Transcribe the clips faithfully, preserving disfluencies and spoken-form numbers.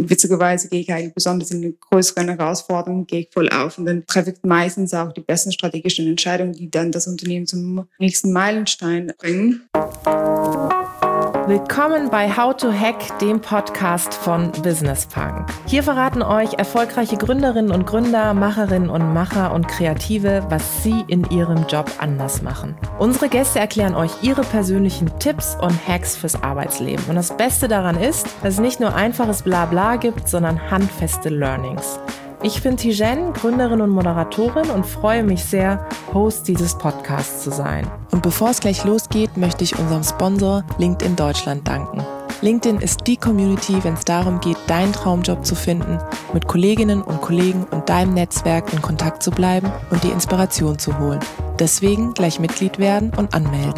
witzigerweise gehe ich eigentlich besonders in den größeren Herausforderungen, gehe ich voll auf und dann treffe ich meistens auch die besten strategischen Entscheidungen, die dann das Unternehmen zum nächsten Meilenstein bringen. Willkommen bei How to Hack, dem Podcast von Business Punk. Hier verraten euch erfolgreiche Gründerinnen und Gründer, Macherinnen und Macher und Kreative, was sie in ihrem Job anders machen. Unsere Gäste erklären euch ihre persönlichen Tipps und Hacks fürs Arbeitsleben. Und das Beste daran ist, dass es nicht nur einfaches Blabla gibt, sondern handfeste Learnings. Ich bin Tijen, Gründerin und Moderatorin und freue mich sehr, Host dieses Podcasts zu sein. Und bevor es gleich losgeht, möchte ich unserem Sponsor LinkedIn Deutschland danken. LinkedIn ist die Community, wenn es darum geht, deinen Traumjob zu finden, mit Kolleginnen und Kollegen und deinem Netzwerk in Kontakt zu bleiben und die Inspiration zu holen. Deswegen gleich Mitglied werden und anmelden.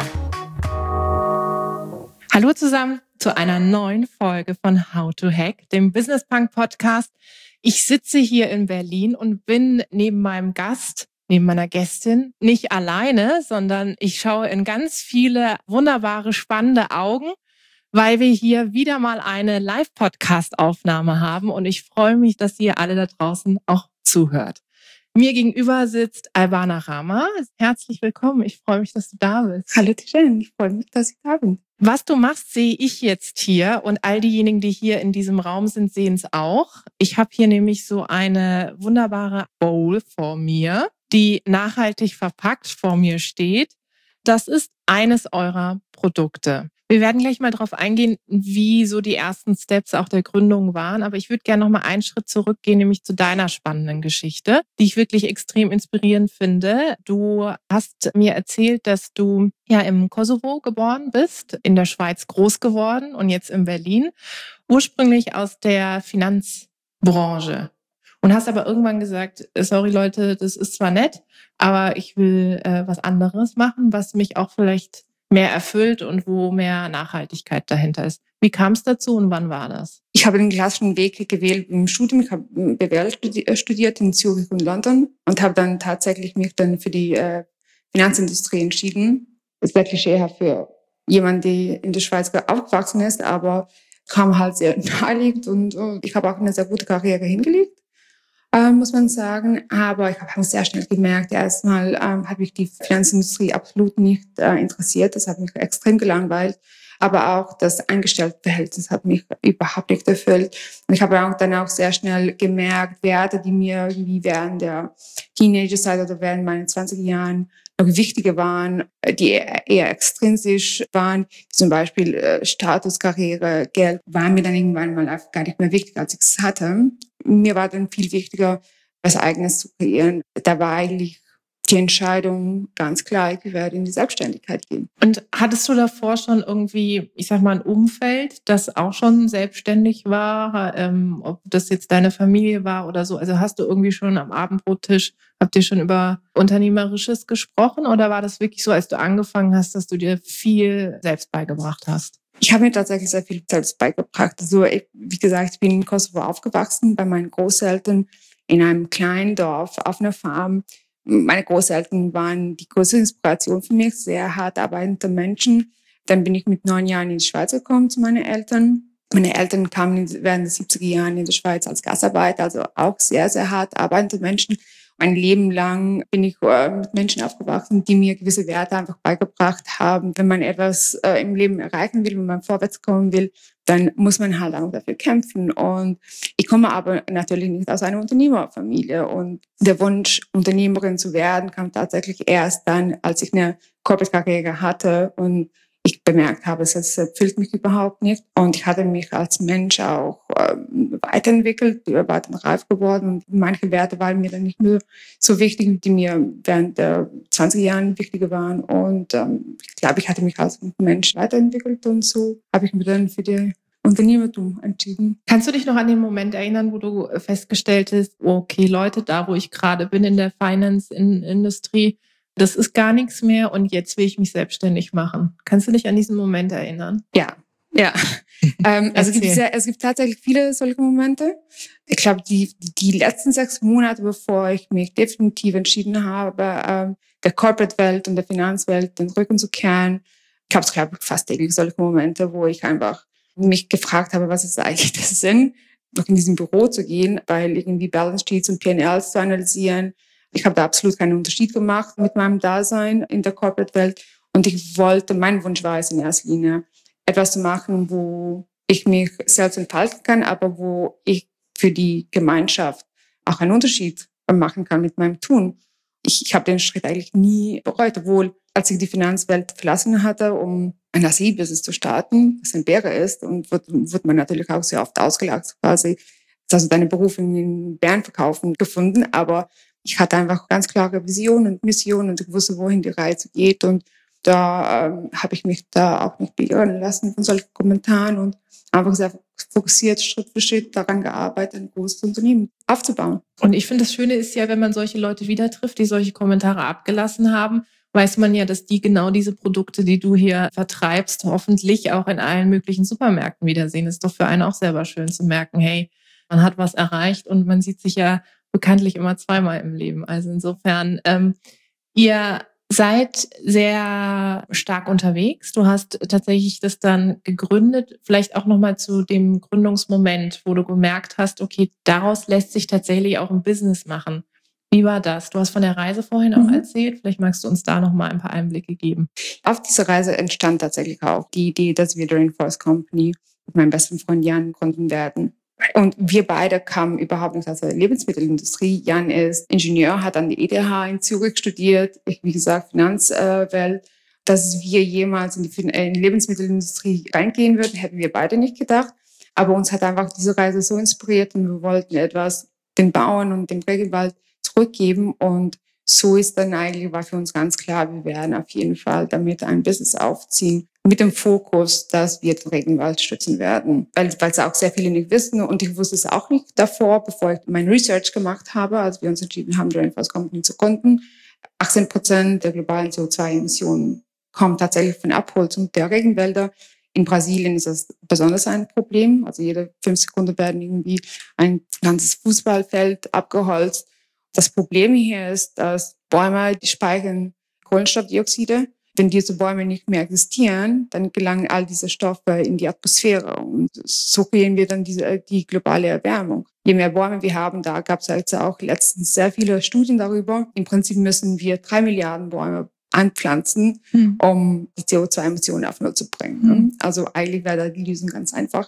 Hallo zusammen zu einer neuen Folge von How to Hack, dem Business Punk Podcast. Ich sitze hier in Berlin und bin neben meinem Gast, neben meiner Gästin, nicht alleine, sondern ich schaue in ganz viele wunderbare, spannende Augen, weil wir hier wieder mal eine Live-Podcast-Aufnahme haben und ich freue mich, dass ihr alle da draußen auch zuhört. Mir gegenüber sitzt Albana Rama. Herzlich willkommen. Ich freue mich, dass du da bist. Hallo Tijen, ich freue mich, dass ich da bin. Was du machst, sehe ich jetzt hier und all diejenigen, die hier in diesem Raum sind, sehen es auch. Ich habe hier nämlich so eine wunderbare Bowl vor mir, die nachhaltig verpackt vor mir steht. Das ist eines eurer Produkte. Wir werden gleich mal darauf eingehen, wie so die ersten Steps auch der Gründung waren. Aber ich würde gerne noch mal einen Schritt zurückgehen, nämlich zu deiner spannenden Geschichte, die ich wirklich extrem inspirierend finde. Du hast mir erzählt, dass du ja im Kosovo geboren bist, in der Schweiz groß geworden und jetzt in Berlin, ursprünglich aus der Finanzbranche. Und hast aber irgendwann gesagt, sorry Leute, das ist zwar nett, aber ich will äh, was anderes machen, was mich auch vielleicht mehr erfüllt und wo mehr Nachhaltigkeit dahinter ist. Wie kam es dazu und wann war das? Ich habe den klassischen Weg gewählt im Studium. Ich habe B W L studiert in Zürich und London und habe dann tatsächlich mich dann für die äh, Finanzindustrie entschieden. Das ist wirklich eher für jemanden, der in der Schweiz aufgewachsen ist, aber kam halt sehr naheliegend und uh, ich habe auch eine sehr gute Karriere hingelegt. Ähm, muss man sagen. Aber ich habe sehr schnell gemerkt, erstmal ähm, hat mich die Finanzindustrie absolut nicht äh, interessiert. Das hat mich extrem gelangweilt. Aber auch das Angestelltenverhältnis hat mich überhaupt nicht erfüllt. Und ich habe auch dann auch sehr schnell gemerkt, Werte, die mir irgendwie während der Teenagerzeit oder während meinen zwanziger Jahren noch wichtiger waren, die eher extrinsisch waren, zum Beispiel äh, Status, Karriere, Geld, waren mir dann irgendwann mal gar nicht mehr wichtig, als ich es hatte. Mir war dann viel wichtiger, was Eigenes zu kreieren. Da war eigentlich die Entscheidung ganz klar, ich werde in die Selbstständigkeit gehen. Und hattest du davor schon irgendwie, ich sag mal, ein Umfeld, das auch schon selbstständig war, ähm, ob das jetzt deine Familie war oder so? Also hast du irgendwie schon am Abendbrottisch, habt ihr schon über Unternehmerisches gesprochen oder war das wirklich so, als du angefangen hast, dass du dir viel selbst beigebracht hast? Ich habe mir tatsächlich sehr viel selbst beigebracht. Also ich, wie gesagt, ich bin in Kosovo aufgewachsen, bei meinen Großeltern in einem kleinen Dorf auf einer Farm. Meine Großeltern waren die größte Inspiration für mich, sehr hart arbeitende Menschen. Dann bin ich mit neun Jahren in die Schweiz gekommen zu meinen Eltern. Meine Eltern kamen während der siebziger Jahren in die Schweiz als Gastarbeiter, also auch sehr, sehr hart arbeitende Menschen. Mein Leben lang bin ich äh, mit Menschen aufgewachsen, die mir gewisse Werte einfach beigebracht haben. Wenn man etwas äh, im Leben erreichen will, wenn man vorwärts kommen will, dann muss man halt auch dafür kämpfen. Und ich komme aber natürlich nicht aus einer Unternehmerfamilie. Und der Wunsch, Unternehmerin zu werden, kam tatsächlich erst dann, als ich eine Corporate-Karriere hatte und ich bemerkt habe, es erfüllt mich überhaupt nicht. Und ich hatte mich als Mensch auch äh, weiterentwickelt, war dann reif geworden. Und manche Werte waren mir dann nicht mehr so wichtig, die mir während der zwanziger Jahren wichtiger waren. Und ähm, ich glaube, ich hatte mich als Mensch weiterentwickelt. Und so habe ich mich dann für die Unternehmertum entschieden. Kannst du dich noch an den Moment erinnern, wo du festgestellt hast, okay Leute, da wo ich gerade bin in der Finance-Industrie, das ist gar nichts mehr und jetzt will ich mich selbstständig machen. Kannst du dich an diesen Moment erinnern? Ja, ja. ähm, also es gibt, sehr, es gibt tatsächlich viele solche Momente. Ich glaube, die, die letzten sechs Monate, bevor ich mich definitiv entschieden habe, ähm, der Corporate-Welt und der Finanzwelt den Rücken zu kehren, gab es, glaube ich, fast täglich solche Momente, wo ich einfach mich gefragt habe, was ist eigentlich der Sinn noch in diesem Büro zu gehen, weil irgendwie Balance Sheets und P und Ls zu analysieren. Ich habe da absolut keinen Unterschied gemacht mit meinem Dasein in der Corporate-Welt. Und ich wollte, mein Wunsch war es in erster Linie, etwas zu machen, wo ich mich selbst entfalten kann, aber wo ich für die Gemeinschaft auch einen Unterschied machen kann mit meinem Tun. Ich, ich habe den Schritt eigentlich nie bereut, obwohl als ich die Finanzwelt verlassen hatte, um ein A S I-Business zu starten, was ein Bäre ist, und wird, wird man natürlich auch sehr oft ausgelacht, quasi, also deine Berufung in Bären verkaufen gefunden, aber ich hatte einfach ganz klare Vision und Mission und ich wusste, wohin die Reise geht, und da ähm, habe ich mich da auch nicht beirren lassen von solchen Kommentaren und einfach sehr fokussiert, Schritt für Schritt daran gearbeitet, ein großes Unternehmen aufzubauen. Und ich finde, das Schöne ist ja, wenn man solche Leute wieder trifft, die solche Kommentare abgelassen haben, weiß man ja, dass die genau diese Produkte, die du hier vertreibst, hoffentlich auch in allen möglichen Supermärkten wiedersehen. Das ist doch für einen auch selber schön zu merken, hey, man hat was erreicht und man sieht sich ja bekanntlich immer zweimal im Leben. Also insofern, ähm, ihr seid sehr stark unterwegs. Du hast tatsächlich das dann gegründet. Vielleicht auch nochmal zu dem Gründungsmoment, wo du gemerkt hast, okay, daraus lässt sich tatsächlich auch ein Business machen. Wie war das? Du hast von der Reise vorhin auch mhm. erzählt. Vielleicht magst du uns da nochmal ein paar Einblicke geben. Auf dieser Reise entstand tatsächlich auch die Idee, dass wir die Rainforest Company mit meinem besten Freund Jan gründen werden. Und wir beide kamen überhaupt nicht aus der Lebensmittelindustrie. Jan ist Ingenieur, hat an der E T H in Zürich studiert. Ich, wie gesagt, Finanzwelt. Dass wir jemals in die, in die Lebensmittelindustrie reingehen würden, hätten wir beide nicht gedacht. Aber uns hat einfach diese Reise so inspiriert und wir wollten etwas den Bauern und dem Regenwald zurückgeben. Und so ist dann eigentlich, war für uns ganz klar, wir werden auf jeden Fall damit ein Business aufziehen. Mit dem Fokus, dass wir den Regenwald schützen werden. Weil, weil es auch sehr viele nicht wissen und ich wusste es auch nicht davor, bevor ich mein Research gemacht habe, als wir uns entschieden haben, die Rainforest Company zu gründen. achtzehn Prozent der globalen C O zwei Emissionen kommen tatsächlich von Abholzung der Regenwälder. In Brasilien ist das besonders ein Problem. Also jede fünf Sekunden werden irgendwie ein ganzes Fußballfeld abgeholzt. Das Problem hier ist, dass Bäume, die speichern Kohlenstoffdioxide. Wenn diese Bäume nicht mehr existieren, dann gelangen all diese Stoffe in die Atmosphäre und so kriegen wir dann diese, die globale Erwärmung. Je mehr Bäume wir haben, da gab es jetzt auch letztens sehr viele Studien darüber. Im Prinzip müssen wir drei Milliarden Bäume anpflanzen, hm. um die C O zwei Emissionen auf Null zu bringen. Hm. Also eigentlich wäre da die Lösung ganz einfach.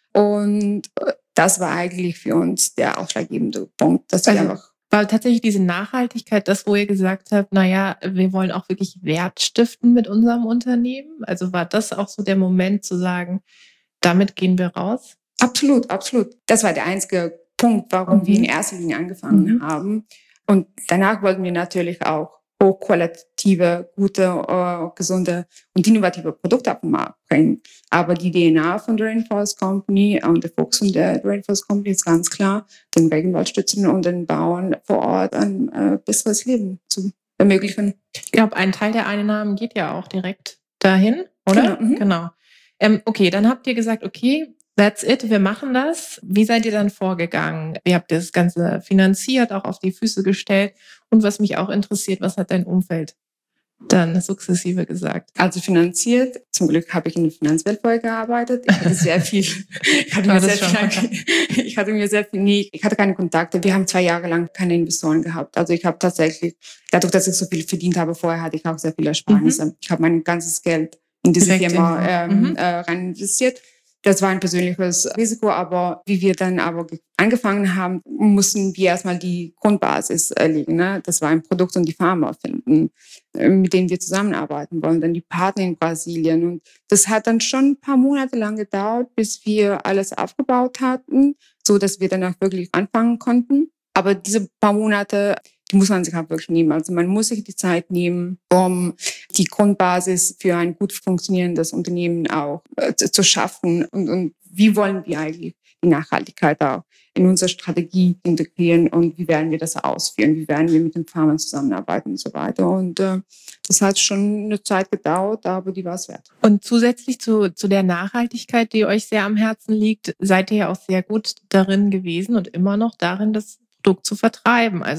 Und das war eigentlich für uns der ausschlaggebende Punkt, dass wir also. einfach War tatsächlich diese Nachhaltigkeit das, wo ihr gesagt habt, naja, wir wollen auch wirklich Wert stiften mit unserem Unternehmen? Also war das auch so der Moment zu sagen, damit gehen wir raus? Absolut, absolut. Das war der einzige Punkt, warum mhm. wir in erster Linie angefangen mhm. haben. Und danach wollten wir natürlich auch hochqualitative, gute, äh, gesunde und innovative Produkte auf den Markt bringen. Aber die D N A von der Rainforest Company und der Fokus von der Rainforest Company ist ganz klar, den Regenwald schützen und den Bauern vor Ort ein äh, besseres Leben zu ermöglichen. Ich glaube, ein Teil der Einnahmen geht ja auch direkt dahin, oder? Genau. Mhm. genau. Ähm, okay, dann habt ihr gesagt, okay, that's it, wir machen das. Wie seid ihr dann vorgegangen? Ihr habt das Ganze finanziert, auch auf die Füße gestellt. Und was mich auch interessiert, was hat dein Umfeld dann sukzessive gesagt? Also finanziert, zum Glück habe ich in der Finanzwelt vorher gearbeitet. Ich hatte sehr viel, ich hatte, mir sehr, viel ich hatte mir sehr viel, nee, ich hatte keine Kontakte. Wir haben zwei Jahre lang keine Investoren gehabt. Also ich habe tatsächlich, dadurch, dass ich so viel verdient habe vorher, hatte ich auch sehr viele Ersparnisse. Mhm. Ich habe mein ganzes Geld in diese Direkt Firma in, ähm, mhm. äh, rein investiert. Das war ein persönliches Risiko, aber wie wir dann aber angefangen haben, mussten wir erstmal die Grundbasis legen. Ne? Das war ein Produkt und die Farmer finden, mit denen wir zusammenarbeiten wollen, dann die Partner in Brasilien. Und das hat dann schon ein paar Monate lang gedauert, bis wir alles aufgebaut hatten, so dass wir dann auch wirklich anfangen konnten. Aber diese paar Monate, die muss man sich auch wirklich nehmen. Also man muss sich die Zeit nehmen, um die Grundbasis für ein gut funktionierendes Unternehmen auch äh, zu schaffen. Und, und wie wollen wir eigentlich die Nachhaltigkeit auch in unsere Strategie integrieren und wie werden wir das ausführen? Wie werden wir mit den Farmern zusammenarbeiten und so weiter? Und äh, das hat schon eine Zeit gedauert, aber die war es wert. Und zusätzlich zu, zu der Nachhaltigkeit, die euch sehr am Herzen liegt, seid ihr ja auch sehr gut darin gewesen und immer noch darin, das Produkt zu vertreiben. Also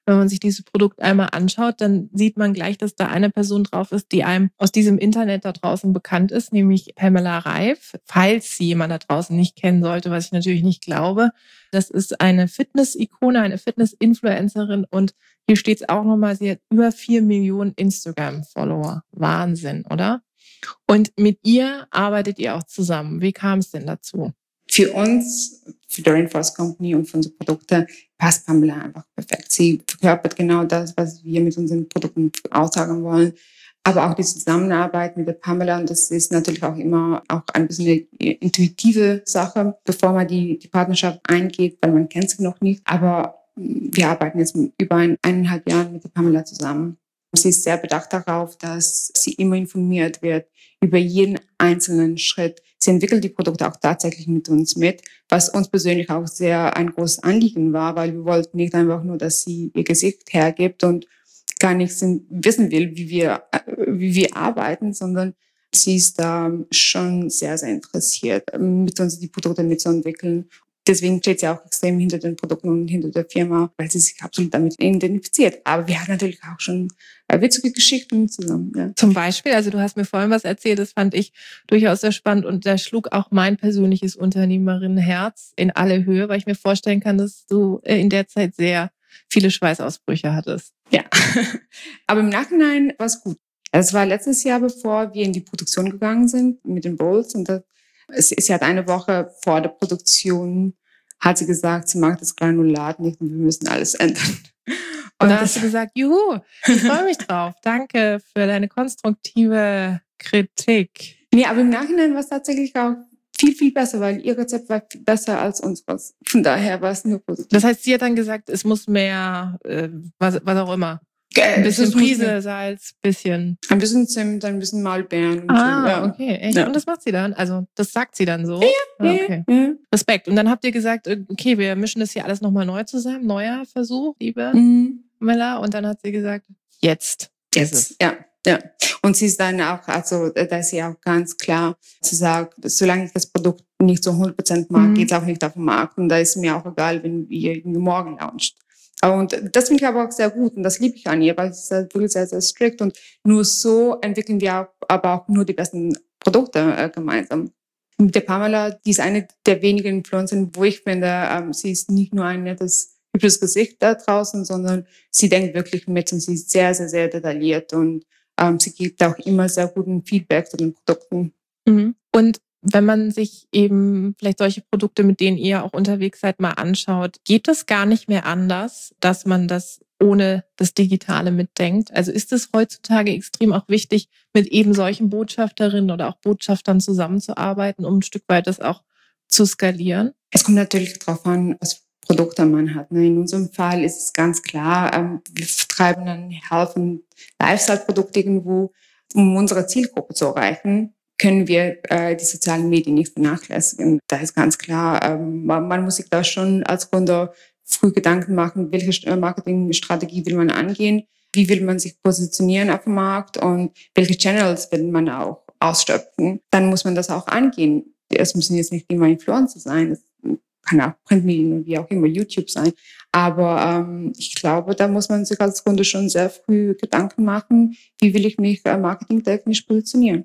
wenn man sich dieses Produkt einmal anschaut, dann sieht man gleich, dass da eine Person drauf ist, die einem aus diesem Internet da draußen bekannt ist, nämlich Pamela Reif. Falls sie jemand da draußen nicht kennen sollte, was ich natürlich nicht glaube. Das ist eine Fitness-Ikone, eine Fitness-Influencerin und hier steht es auch nochmal, sie hat über vier Millionen Instagram-Follower. Wahnsinn, oder? Und mit ihr arbeitet ihr auch zusammen. Wie kam es denn dazu? Für uns, für die Rainforest Company und für unsere Produkte passt Pamela einfach perfekt. Sie verkörpert genau das, was wir mit unseren Produkten aussagen wollen. Aber auch die Zusammenarbeit mit der Pamela, und das ist natürlich auch immer auch ein bisschen eine intuitive Sache, bevor man die, die Partnerschaft eingeht, weil man kennt sie noch nicht. Aber wir arbeiten jetzt über ein, eineinhalb Jahren mit der Pamela zusammen. Sie ist sehr bedacht darauf, dass sie immer informiert wird über jeden einzelnen Schritt. Sie entwickelt die Produkte auch tatsächlich mit uns mit, was uns persönlich auch sehr ein großes Anliegen war, weil wir wollten nicht einfach nur, dass sie ihr Gesicht hergibt und gar nichts wissen will, wie wir, wie wir arbeiten, sondern sie ist da schon sehr, sehr interessiert, mit uns die Produkte mitzuentwickeln. Deswegen steht sie auch extrem hinter den Produkten und hinter der Firma, weil sie sich absolut damit identifiziert. Aber wir haben natürlich auch schon witzige Geschichten zusammen. Ja. Zum Beispiel, also du hast mir vorhin was erzählt, das fand ich durchaus sehr spannend und da schlug auch mein persönliches Unternehmerinnenherz in alle Höhe, weil ich mir vorstellen kann, dass du in der Zeit sehr viele Schweißausbrüche hattest. Ja, aber im Nachhinein war es gut. Es war letztes Jahr, bevor wir in die Produktion gegangen sind mit den Bowls, und das, es ist ja eine Woche vor der Produktion, hat sie gesagt, sie mag das Granulat nicht und wir müssen alles ändern. Und da hast du gesagt, juhu, ich freue mich drauf. Danke für deine konstruktive Kritik. Nee, aber im Nachhinein war es tatsächlich auch viel, viel besser, weil ihr Rezept war viel besser als unseres. Von daher war es nur positiv. Das heißt, sie hat dann gesagt, es muss mehr, äh, was, was auch immer. Ein bisschen Prise, Salz, bisschen. Ein bisschen Zimt, ein bisschen Maulbeeren. Und ah, so. Ja. Okay, echt? Ja. Und das macht sie dann? Also, das sagt sie dann so? Ja, ah, okay. ja. Respekt. Und dann habt ihr gesagt, okay, wir mischen das hier alles nochmal neu zusammen. Neuer Versuch, liebe mhm. Mella. Und dann hat sie gesagt, jetzt. Jetzt, ja. Ja, und sie ist dann auch, also da ist sie auch ganz klar, sie sagt, solange ich das Produkt nicht zu hundert Prozent mag, mhm. geht es auch nicht auf den Markt. Und da ist mir auch egal, wenn wir irgendwie morgen launcht. Und das finde ich aber auch sehr gut und das liebe ich an ihr, weil sie ist wirklich sehr, sehr strikt und nur so entwickeln wir auch, aber auch nur die besten Produkte äh, gemeinsam. Mit der Pamela, die ist eine der wenigen Influencer, wo ich finde, ähm, sie ist nicht nur ein nettes, hübsches Gesicht da draußen, sondern sie denkt wirklich mit und sie ist sehr, sehr, sehr detailliert und ähm, sie gibt auch immer sehr guten Feedback zu den Produkten. Mhm. Und wenn man sich eben vielleicht solche Produkte, mit denen ihr auch unterwegs seid, mal anschaut, geht es gar nicht mehr anders, dass man das ohne das Digitale mitdenkt? Also ist es heutzutage extrem auch wichtig, mit eben solchen Botschafterinnen oder auch Botschaftern zusammenzuarbeiten, um ein Stück weit das auch zu skalieren? Es kommt natürlich darauf an, was Produkte man hat. In unserem Fall ist es ganz klar, wir vertreiben einen Haufen Lifestyle-Produkte irgendwo, um unsere Zielgruppe zu erreichen. Können wir äh, die sozialen Medien nicht vernachlässigen. Da ist ganz klar, ähm, man, man muss sich da schon als Gründer früh Gedanken machen, welche Marketingstrategie will man angehen, wie will man sich positionieren auf dem Markt und welche Channels will man auch ausschöpfen. Dann muss man das auch angehen. Es müssen jetzt nicht immer Influencer sein, es kann auch Printmedien, wie auch immer, YouTube sein. Aber ähm, ich glaube, da muss man sich als Gründer schon sehr früh Gedanken machen, wie will ich mich äh, marketingtechnisch positionieren.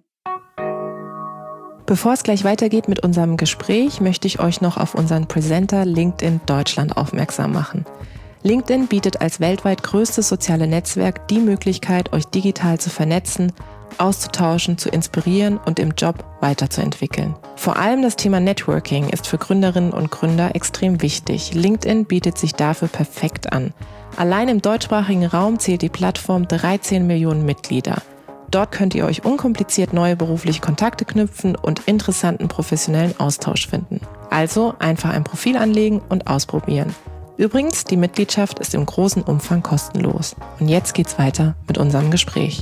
Bevor es gleich weitergeht mit unserem Gespräch, möchte ich euch noch auf unseren Presenter LinkedIn Deutschland aufmerksam machen. LinkedIn bietet als weltweit größtes soziale Netzwerk die Möglichkeit, euch digital zu vernetzen, auszutauschen, zu inspirieren und im Job weiterzuentwickeln. Vor allem das Thema Networking ist für Gründerinnen und Gründer extrem wichtig. LinkedIn bietet sich dafür perfekt an. Allein im deutschsprachigen Raum zählt die Plattform dreizehn Millionen Mitglieder. Dort könnt ihr euch unkompliziert neue berufliche Kontakte knüpfen und interessanten professionellen Austausch finden. Also einfach ein Profil anlegen und ausprobieren. Übrigens, die Mitgliedschaft ist im großen Umfang kostenlos. Und jetzt geht's weiter mit unserem Gespräch.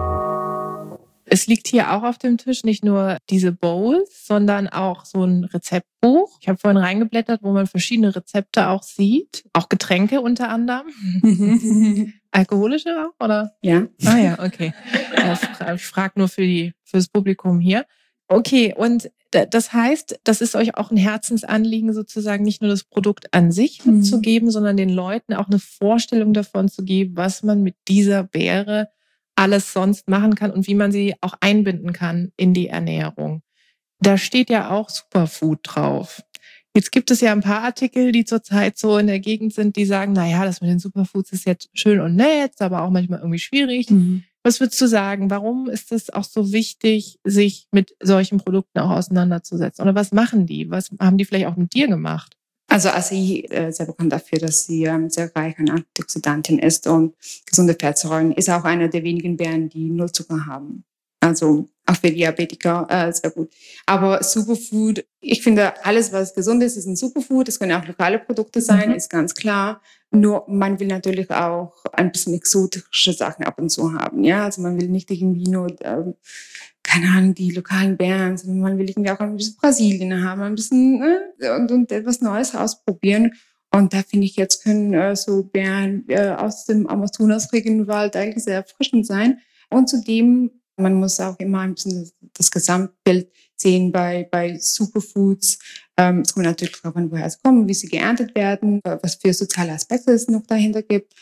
Es liegt hier auch auf dem Tisch nicht nur diese Bowls, sondern auch so ein Rezeptbuch. Ich habe vorhin reingeblättert, wo man verschiedene Rezepte auch sieht. Auch Getränke unter anderem. Alkoholische auch, oder? Ja. Ah ja, okay. Ich frage nur für die, fürs Publikum hier. Okay, und das heißt, das ist euch auch ein Herzensanliegen, sozusagen nicht nur das Produkt an sich Mhm. mitzugeben, sondern den Leuten auch eine Vorstellung davon zu geben, was man mit dieser Beere alles sonst machen kann und wie man sie auch einbinden kann in die Ernährung. Da steht ja auch Superfood drauf. Jetzt gibt es ja ein paar Artikel, die zurzeit so in der Gegend sind, die sagen, na ja, das mit den Superfoods ist jetzt schön und nett, aber auch manchmal irgendwie schwierig. Mhm. Was würdest du sagen? Warum ist es auch so wichtig, sich mit solchen Produkten auch auseinanderzusetzen? Oder was machen die? Was haben die vielleicht auch mit dir gemacht? Also Acai äh, sehr bekannt dafür, dass sie ähm, sehr reich an Antioxidantien ist und gesunde Fettsäuren. Ist auch einer der wenigen Beeren, die null Zucker haben. Also auch für Diabetiker äh, sehr gut. Aber Superfood, ich finde, alles, was gesund ist, ist ein Superfood. Es können auch lokale Produkte sein, mhm. ist ganz klar. Nur man will natürlich auch ein bisschen exotische Sachen ab und zu haben. Ja, also man will nicht irgendwie nur, äh, keine Ahnung, die lokalen Beeren, sondern man will irgendwie auch ein bisschen Brasilien haben, ein bisschen äh, und, und etwas Neues ausprobieren. Und da finde ich, jetzt können äh, so Beeren äh, aus dem Amazonas-Regenwald eigentlich sehr erfrischend sein. Und zudem, man muss auch immer ein bisschen das, das Gesamtbild sehen bei, bei Superfoods. Ähm, es kommt natürlich darauf an, woher sie kommen, wie sie geerntet werden, was für soziale Aspekte es noch dahinter gibt.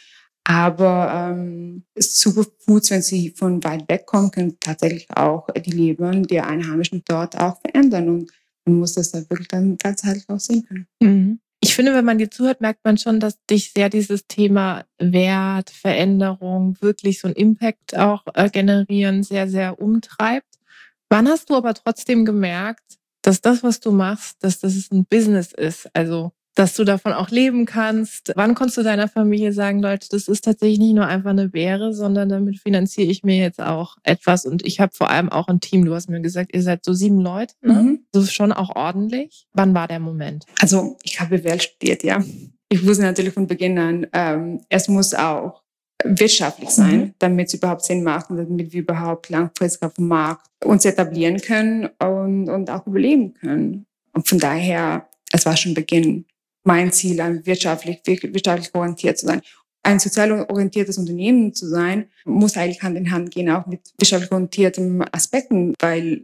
Aber ähm, Superfoods, wenn sie von weit weg kommen, können tatsächlich auch die Leben der Einheimischen dort auch verändern. Und man muss das dann wirklich dann ganzheitlich auch sehen können. Mhm. Ich finde, wenn man dir zuhört, merkt man schon, dass dich sehr dieses Thema Wert, Veränderung, wirklich so einen Impact auch äh, generieren, sehr, sehr umtreibt. Wann hast du aber trotzdem gemerkt, dass das, was du machst, dass das ein Business ist? Also, dass du davon auch leben kannst. Wann konntest du deiner Familie sagen, Leute, das ist tatsächlich nicht nur einfach eine Beere, sondern damit finanziere ich mir jetzt auch etwas. Und ich habe vor allem auch ein Team. Du hast mir gesagt, ihr seid so sieben Leute, ne? Mhm. Das ist schon auch ordentlich. Wann war der Moment? Also ich habe B W L studiert, ja. Ich wusste natürlich von Beginn an, ähm, es muss auch wirtschaftlich sein, mhm. damit es überhaupt Sinn macht und damit wir überhaupt langfristig auf dem Markt uns etablieren können und, und auch überleben können. Und von daher, es war schon Beginn mein Ziel, ein wirtschaftlich, wirtschaftlich orientiert zu sein. Ein sozial orientiertes Unternehmen zu sein, muss eigentlich Hand in Hand gehen, auch mit wirtschaftlich orientierten Aspekten, weil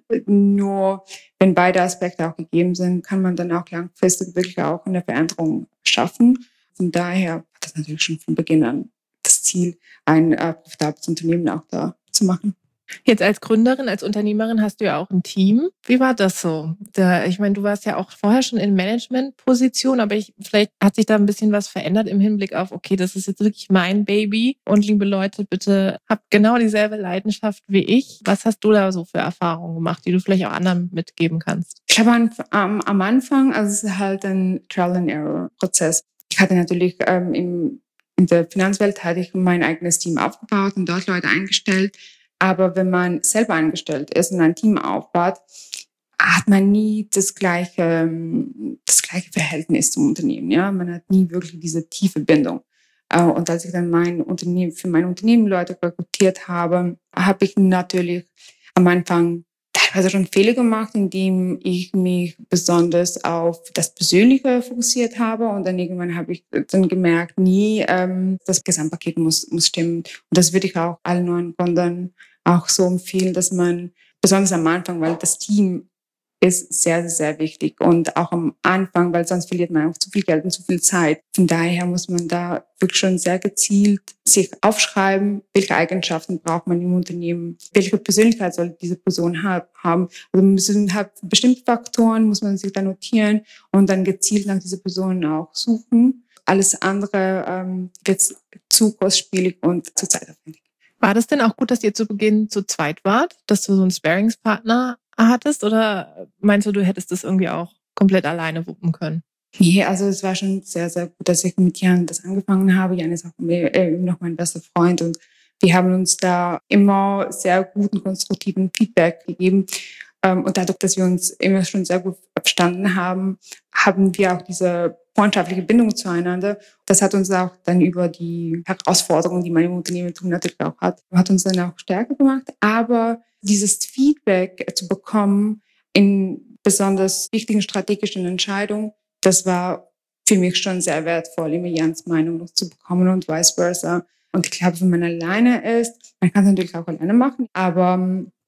nur wenn beide Aspekte auch gegeben sind, kann man dann auch langfristig wirklich auch eine Veränderung schaffen. Von daher hat das natürlich schon von Beginn an das Ziel, ein äh, profitables Unternehmen auch da zu machen. Jetzt als Gründerin, als Unternehmerin hast du ja auch ein Team. Wie war das so? Da, ich meine, du warst ja auch vorher schon in Management-Position, aber ich, vielleicht hat sich da ein bisschen was verändert im Hinblick auf, okay, das ist jetzt wirklich mein Baby. Und liebe Leute, bitte habt genau dieselbe Leidenschaft wie ich. Was hast du da so für Erfahrungen gemacht, die du vielleicht auch anderen mitgeben kannst? Ich habe am, am Anfang, also es ist halt ein Trial-and-Error-Prozess. Ich hatte natürlich ähm, im, in der Finanzwelt hatte ich mein eigenes Team aufgebaut und dort Leute eingestellt. Aber wenn man selber angestellt ist und ein Team aufbaut, hat man nie das gleiche, das gleiche Verhältnis zum Unternehmen. Ja, man hat nie wirklich diese tiefe Bindung. Und als ich dann mein Unternehmen, für mein Unternehmen Leute rekrutiert habe, habe ich natürlich am Anfang teilweise schon Fehler gemacht, indem ich mich besonders auf das Persönliche fokussiert habe. Und dann irgendwann habe ich dann gemerkt, nie, ähm, das Gesamtpaket muss, muss stimmen. Und das würde ich auch allen neuen Gründern auch so empfehlen, dass man besonders am Anfang, weil das Team ist sehr, sehr, sehr wichtig. Und auch am Anfang, weil sonst verliert man auch zu viel Geld und zu viel Zeit. Von daher muss man da wirklich schon sehr gezielt sich aufschreiben, welche Eigenschaften braucht man im Unternehmen, welche Persönlichkeit soll diese Person haben. Also müssen halt bestimmte Faktoren, muss man sich da notieren und dann gezielt nach dieser Person auch suchen. Alles andere ähm, wird zu kostspielig und zu zeitaufwendig. War das denn auch gut, dass ihr zu Beginn zu zweit wart, dass du so einen Sparringspartner hattest, oder meinst du, du hättest das irgendwie auch komplett alleine wuppen können? Nee, also es war schon sehr, sehr gut, dass ich mit Jan das angefangen habe. Jan ist auch äh, noch mein bester Freund und wir haben uns da immer sehr guten, konstruktiven Feedback gegeben. Und dadurch, dass wir uns immer schon sehr gut verstanden haben, haben wir auch diese freundschaftliche Bindung zueinander. Das hat uns auch dann über die Herausforderungen, die man im Unternehmertum natürlich auch hat, hat uns dann auch stärker gemacht. Aber dieses Feedback zu bekommen in besonders wichtigen strategischen Entscheidungen, das war für mich schon sehr wertvoll, immer Jans Meinung noch zu bekommen und vice versa. Und ich glaube, wenn man alleine ist, man kann es natürlich auch alleine machen, aber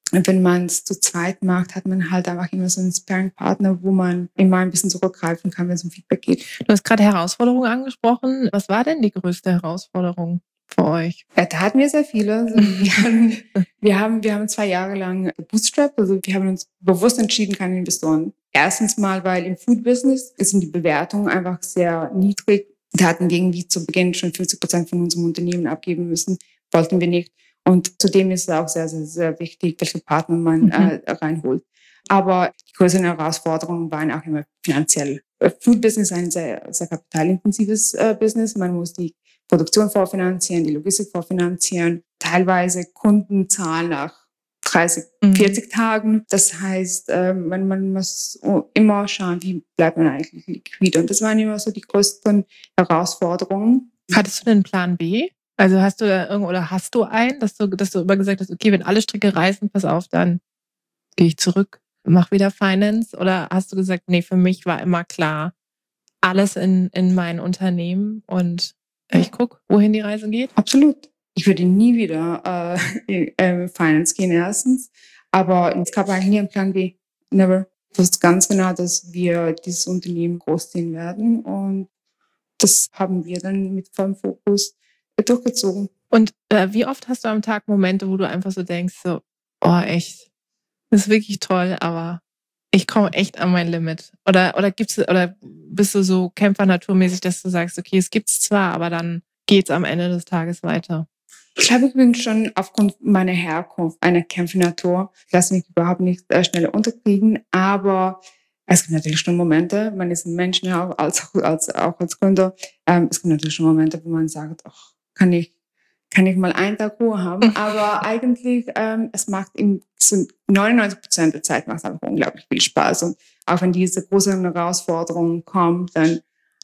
Und wenn man es zu zweit macht, hat man halt einfach immer so einen Sparring-Partner, wo man immer ein bisschen zurückgreifen kann, wenn es um Feedback geht. Du hast gerade Herausforderungen angesprochen. Was war denn die größte Herausforderung für euch? Ja, da hatten wir sehr viele. Also wir, haben, wir, haben, wir haben zwei Jahre lang gebootstrapped. Also wir haben uns bewusst entschieden, keine Investoren. Erstens mal, weil im Food-Business sind die Bewertungen einfach sehr niedrig. Da hatten wir irgendwie zu Beginn schon fünfzig Prozent von unserem Unternehmen abgeben müssen. Wollten wir nicht. Und zudem ist es auch sehr, sehr, sehr wichtig, welche Partner man mhm. äh, reinholt. Aber die größeren Herausforderungen waren auch immer finanziell. Food Business ist ein sehr, sehr kapitalintensives äh, Business. Man muss die Produktion vorfinanzieren, die Logistik vorfinanzieren, teilweise Kundenzahlen nach dreißig, mhm. vierzig Tagen. Das heißt, äh, man, man muss immer schauen, wie bleibt man eigentlich liquide. Und das waren immer so die größten Herausforderungen. Hattest du denn einen Plan B? Also hast du da irgendwo, oder hast du einen, dass du, dass du immer gesagt hast, okay, wenn alle Stricke reißen, pass auf, dann gehe ich zurück, mach wieder Finance? Oder hast du gesagt, nee, für mich war immer klar, alles in, in mein Unternehmen und ich gucke, wohin die Reise geht? Absolut. Ich würde nie wieder äh, in Finance gehen, erstens. Aber es gab eigentlich nie einen Plan B. Never. Ich wusste ganz genau, dass wir dieses Unternehmen großziehen werden. Und das haben wir dann mit vollem Fokus durchgezogen. Und äh, wie oft hast du am Tag Momente, wo du einfach so denkst, so, oh echt, das ist wirklich toll, aber ich komme echt an mein Limit? Oder oder gibt's oder bist du so kämpfernaturmäßig, dass du sagst, okay, es gibt's zwar, aber dann geht's am Ende des Tages weiter? Ich glaube, ich bin schon aufgrund meiner Herkunft eine Kämpfernatur. Ich lasse mich überhaupt nicht äh, schnell unterkriegen, aber es gibt natürlich schon Momente, man ist ein Mensch, ja, als, als, auch als Gründer, ähm, es gibt natürlich schon Momente, wo man sagt, ach, kann ich, kann ich mal einen Tag Ruhe haben. Aber eigentlich, ähm, es macht im, so neunundneunzig Prozent der Zeit macht es einfach unglaublich viel Spaß. Und auch wenn diese großen Herausforderungen kommen, dann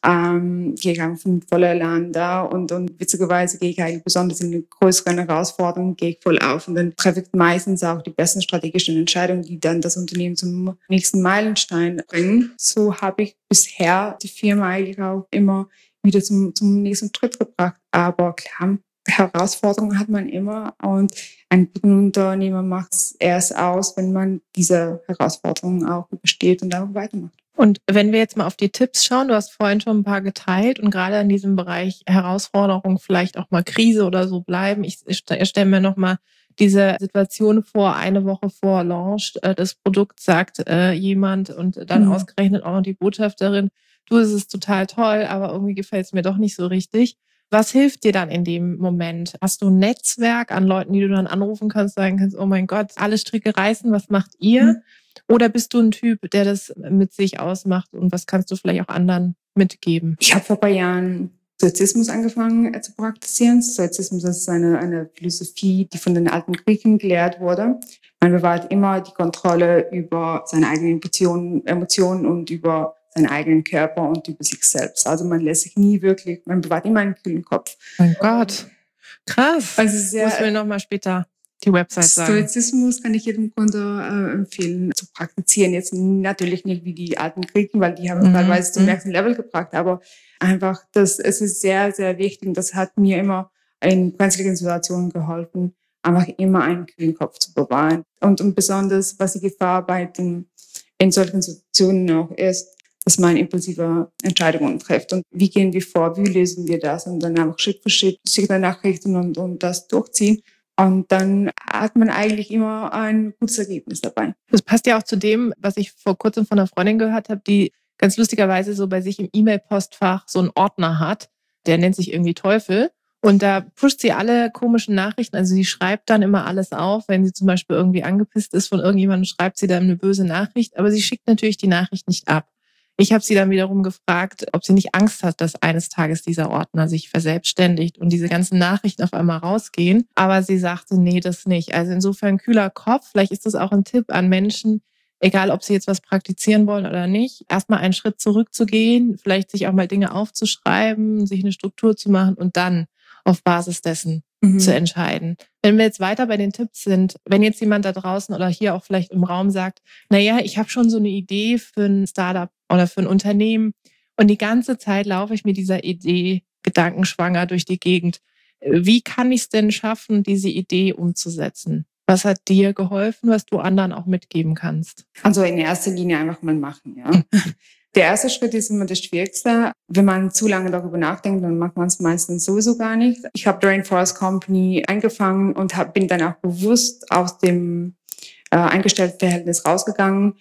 ähm, gehe ich einfach mit voller Elan da. Und, und witzigerweise gehe ich eigentlich besonders in die größeren Herausforderungen, gehe ich voll auf. Und dann treffe ich meistens auch die besten strategischen Entscheidungen, die dann das Unternehmen zum nächsten Meilenstein bringen. So habe ich bisher die Firma eigentlich auch immer wieder zum, zum nächsten Schritt gebracht. Aber klar, Herausforderungen hat man immer und ein guter Unternehmer macht es erst aus, wenn man diese Herausforderungen auch übersteht und auch weitermacht. Und wenn wir jetzt mal auf die Tipps schauen, du hast vorhin schon ein paar geteilt und gerade in diesem Bereich Herausforderungen, vielleicht auch mal Krise oder so bleiben. Ich, ich stelle mir nochmal diese Situation vor, eine Woche vor Launch, äh, das Produkt sagt äh, jemand und dann mhm. ausgerechnet auch noch die Botschafterin, du, es ist total toll, aber irgendwie gefällt es mir doch nicht so richtig. Was hilft dir dann in dem Moment? Hast du ein Netzwerk an Leuten, die du dann anrufen kannst, sagen kannst, oh mein Gott, alle Stricke reißen, was macht ihr? Mhm. Oder bist du ein Typ, der das mit sich ausmacht und was kannst du vielleicht auch anderen mitgeben? Ich habe vor ein paar Jahren Stoizismus angefangen zu praktizieren. Stoizismus ist eine, eine Philosophie, die von den alten Griechen gelehrt wurde. Man bewahrt immer die Kontrolle über seine eigenen Emotionen, Emotionen und über seinen eigenen Körper und über sich selbst. Also man lässt sich nie wirklich, man bewahrt immer einen kühlen Kopf. Mein Gott, krass. Also sehr, muss mir nochmal später die Website sagen. Stoizismus kann ich jedem Kunde äh, empfehlen zu praktizieren. Jetzt natürlich nicht wie die alten Griechen, weil die haben es mhm. teilweise zum nächsten Level gebracht, aber einfach, das, es ist sehr, sehr wichtig und das hat mir immer in brenzligen Situationen geholfen, einfach immer einen kühlen Kopf zu bewahren. Und, und besonders, was die Gefahr bei den, in solchen Situationen auch ist, dass man impulsive Entscheidungen trifft. Und wie gehen wir vor? Wie lösen wir das? Und dann einfach Schritt für Schritt Signalnachrichten und, und das durchziehen. Und dann hat man eigentlich immer ein gutes Ergebnis dabei. Das passt ja auch zu dem, was ich vor kurzem von einer Freundin gehört habe, die ganz lustigerweise so bei sich im E-Mail-Postfach so einen Ordner hat. Der nennt sich irgendwie Teufel. Und da pusht sie alle komischen Nachrichten. Also sie schreibt dann immer alles auf. Wenn sie zum Beispiel irgendwie angepisst ist von irgendjemandem, schreibt sie dann eine böse Nachricht. Aber sie schickt natürlich die Nachricht nicht ab. Ich habe sie dann wiederum gefragt, ob sie nicht Angst hat, dass eines Tages dieser Ordner sich verselbstständigt und diese ganzen Nachrichten auf einmal rausgehen. Aber sie sagte, nee, das nicht. Also insofern kühler Kopf. Vielleicht ist das auch ein Tipp an Menschen, egal ob sie jetzt was praktizieren wollen oder nicht, erstmal einen Schritt zurückzugehen, vielleicht sich auch mal Dinge aufzuschreiben, sich eine Struktur zu machen und dann auf Basis dessen mhm. zu entscheiden. Wenn wir jetzt weiter bei den Tipps sind, wenn jetzt jemand da draußen oder hier auch vielleicht im Raum sagt, naja, ich habe schon so eine Idee für ein Startup oder für ein Unternehmen und die ganze Zeit laufe ich mit dieser Idee gedankenschwanger durch die Gegend. Wie kann ich es denn schaffen, diese Idee umzusetzen? Was hat dir geholfen, was du anderen auch mitgeben kannst? Also in erster Linie einfach mal machen, ja. Der erste Schritt ist immer das Schwierigste. Wenn man zu lange darüber nachdenkt, dann macht man es meistens sowieso gar nicht. Ich habe Rainforest Company angefangen und hab, bin dann auch bewusst aus dem äh, Angestelltenverhältnis rausgegangen.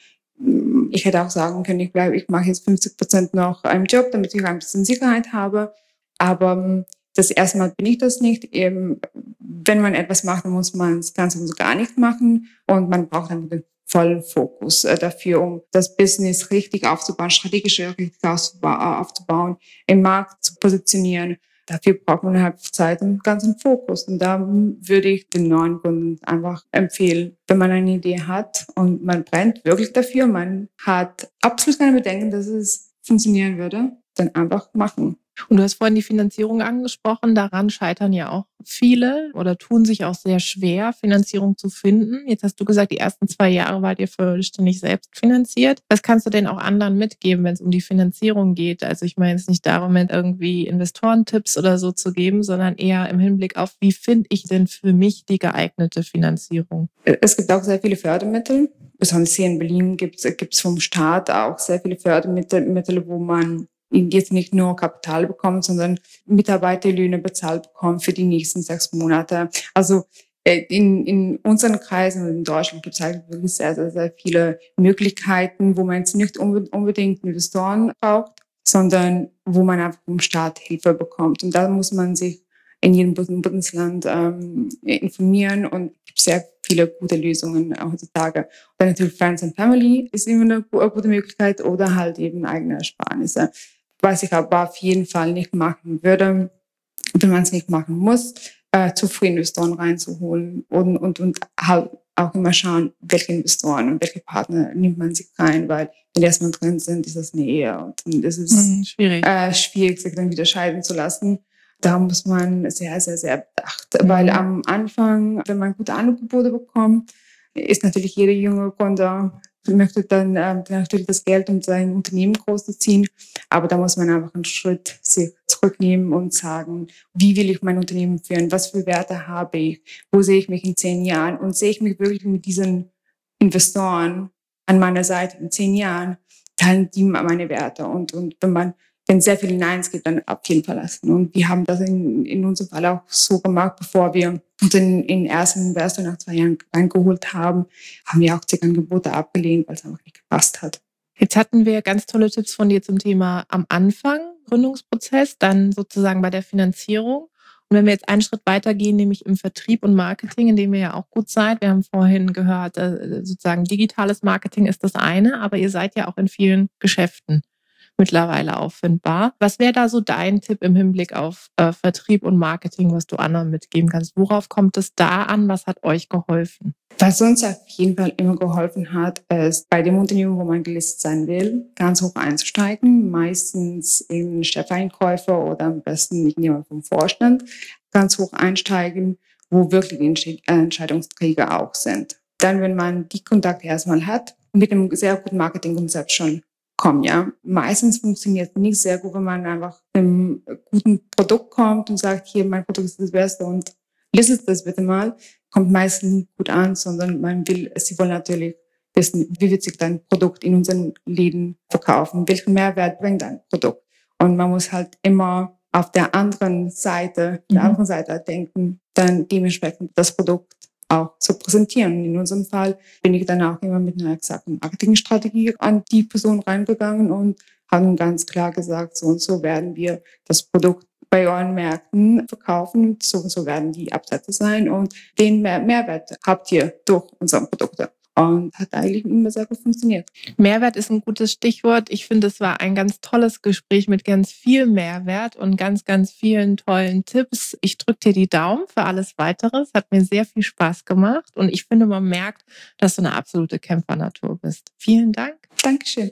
Ich hätte auch sagen können, ich bleibe, ich mache jetzt fünfzig Prozent noch einen Job, damit ich ein bisschen Sicherheit habe. Aber das erste Mal bin ich das nicht. Eben, wenn man etwas macht, dann muss man es ganz und so gar nicht machen. Und man braucht dann den vollen Fokus äh, dafür, um das Business richtig aufzubauen, strategisch richtig aufzubauen, im Markt zu positionieren. Dafür braucht man halt Zeit und ganzen Fokus. Und da würde ich den neuen Kunden einfach empfehlen, wenn man eine Idee hat und man brennt wirklich dafür, man hat absolut keine Bedenken, dass es funktionieren würde, dann einfach machen. Und du hast vorhin die Finanzierung angesprochen. Daran scheitern ja auch viele oder tun sich auch sehr schwer, Finanzierung zu finden. Jetzt hast du gesagt, die ersten zwei Jahre wart ihr vollständig selbst finanziert. Was kannst du denn auch anderen mitgeben, wenn es um die Finanzierung geht? Also ich meine jetzt nicht darum, irgendwie Investorentipps oder so zu geben, sondern eher im Hinblick auf, wie finde ich denn für mich die geeignete Finanzierung? Es gibt auch sehr viele Fördermittel. Besonders hier in Berlin gibt es vom Staat auch sehr viele Fördermittel, wo man jetzt nicht nur Kapital bekommt, sondern Mitarbeiterlöhne bezahlt bekommt für die nächsten sechs Monate. Also in, in unseren Kreisen und in Deutschland gibt es halt wirklich sehr, sehr, sehr viele Möglichkeiten, wo man jetzt nicht unbedingt Investoren braucht, sondern wo man einfach vom Staat Hilfe bekommt. Und da muss man sich in jedem Bundesland ähm, informieren und es gibt sehr viele gute Lösungen heutzutage. Und dann natürlich Friends and Family ist immer eine gute Möglichkeit oder halt eben eigene Ersparnisse. Was ich aber auf jeden Fall nicht machen würde, wenn man es nicht machen muss, äh, zu früh Investoren reinzuholen und, und, und halt auch immer schauen, welche Investoren und welche Partner nimmt man sich rein, weil wenn die erstmal drin sind, ist das eine Ehe und dann ist es mhm, schwierig. Äh, schwierig, sich dann wieder scheiden zu lassen. Da muss man sehr, sehr, sehr bedacht, mhm. weil am Anfang, wenn man gute Angebote bekommt, ist natürlich jeder junge Kunde möchte dann ähm, natürlich das Geld, um sein Unternehmen groß zu ziehen. Aber da muss man einfach einen Schritt sich zurücknehmen und sagen, wie will ich mein Unternehmen führen? Was für Werte habe ich? Wo sehe ich mich in zehn Jahren? Und sehe ich mich wirklich mit diesen Investoren an meiner Seite in zehn Jahren? Teilen die meine Werte? Und, und wenn man wenn es sehr viele Neins gibt, dann auf jeden Fall lassen. Und wir haben das in, in unserem Fall auch so gemacht, bevor wir den, den ersten Investor nach zwei Jahren reingeholt haben, haben wir auch zig Angebote abgelehnt, weil es einfach nicht gepasst hat. Jetzt hatten wir ganz tolle Tipps von dir zum Thema am Anfang, Gründungsprozess, dann sozusagen bei der Finanzierung. Und wenn wir jetzt einen Schritt weitergehen, nämlich im Vertrieb und Marketing, in dem ihr ja auch gut seid. Wir haben vorhin gehört, sozusagen digitales Marketing ist das eine, aber ihr seid ja auch in vielen Geschäften mittlerweile auffindbar. Was wäre da so dein Tipp im Hinblick auf äh, Vertrieb und Marketing, was du anderen mitgeben kannst? Worauf kommt es da an? Was hat euch geholfen? Was uns auf jeden Fall immer geholfen hat, ist bei dem Unternehmen, wo man gelistet sein will, ganz hoch einzusteigen. Meistens in Chefeinkäufer oder am besten nicht jemand vom Vorstand. Ganz hoch einsteigen, wo wirklich die Entscheidungsträger auch sind. Dann, wenn man die Kontakte erstmal hat, mit einem sehr guten Marketingkonzept schon kommen, ja. Meistens funktioniert es nicht sehr gut, wenn man einfach mit einem guten Produkt kommt und sagt, hier, mein Produkt ist das Beste und listet das bitte mal. Kommt meistens nicht gut an, sondern man will, sie wollen natürlich wissen, wie wird sich dein Produkt in unseren Läden verkaufen? Welchen Mehrwert bringt dein Produkt? Und man muss halt immer auf der anderen Seite, mhm. der anderen Seite denken, dann dementsprechend das Produkt auch zu präsentieren. In unserem Fall bin ich dann auch immer mit einer exakten Marketingstrategie an die Person reingegangen und haben ganz klar gesagt, so und so werden wir das Produkt bei euren Märkten verkaufen, so und so werden die Absätze sein und den Mehr- Mehrwert habt ihr durch unsere Produkte. Und hat eigentlich immer sehr gut funktioniert. Mehrwert ist ein gutes Stichwort. Ich finde, es war ein ganz tolles Gespräch mit ganz viel Mehrwert und ganz, ganz vielen tollen Tipps. Ich drücke dir die Daumen für alles Weitere. Es hat mir sehr viel Spaß gemacht und ich finde, man merkt, dass du eine absolute Kämpfernatur bist. Vielen Dank. Dankeschön.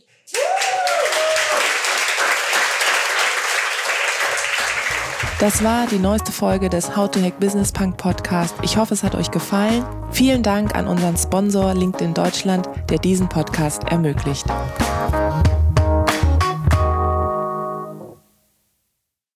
Das war die neueste Folge des How to Hack Business Punk Podcast. Ich hoffe, es hat euch gefallen. Vielen Dank an unseren Sponsor LinkedIn Deutschland, der diesen Podcast ermöglicht.